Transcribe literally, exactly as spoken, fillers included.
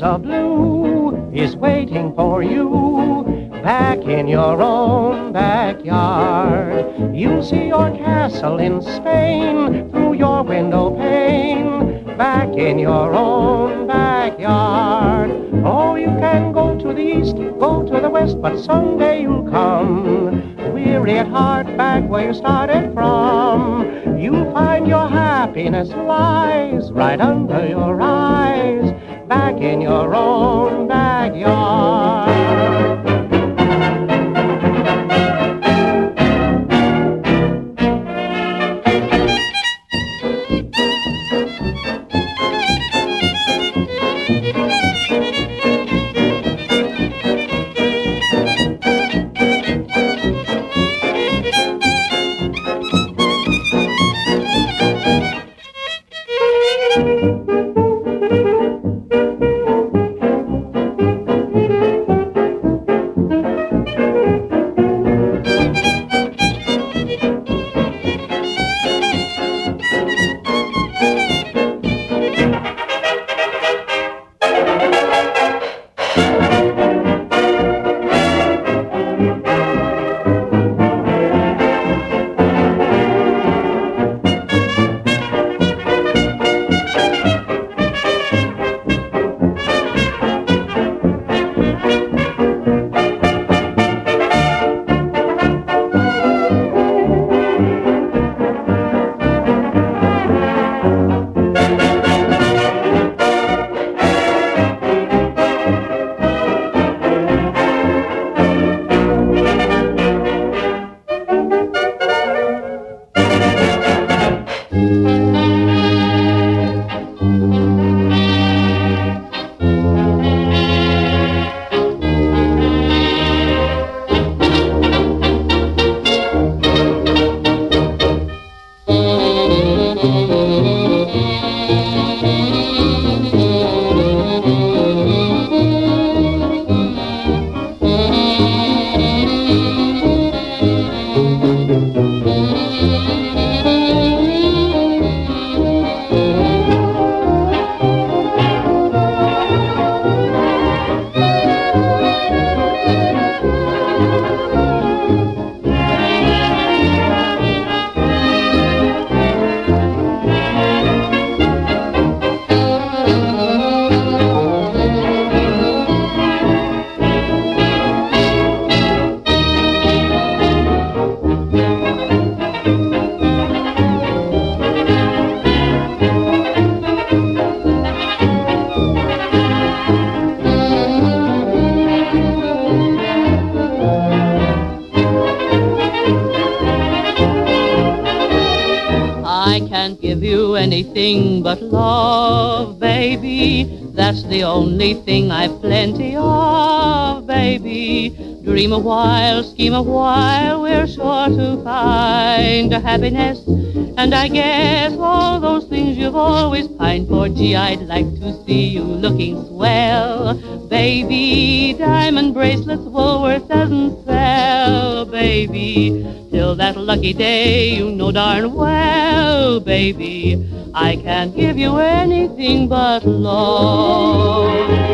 of blue is waiting for you back in your own backyard. You'll see your castle in Spain through your window pane back in your own backyard. Oh, you can go to the east, go to the west, but someday you'll come weary at heart back where you started from. You'll find your happiness lies right under your eyes back in your own backyard. I can't give you anything but love, baby. That's the only thing I've plenty of, baby. Dream a while, scheme a while, we're sure to find a happiness. And I guess all those things you've always pined for. Gee, I'd like to see you looking swell, baby. Diamond bracelets Woolworth doesn't sell, baby. Till that lucky day, you know darn well, baby, I can't give you anything but love.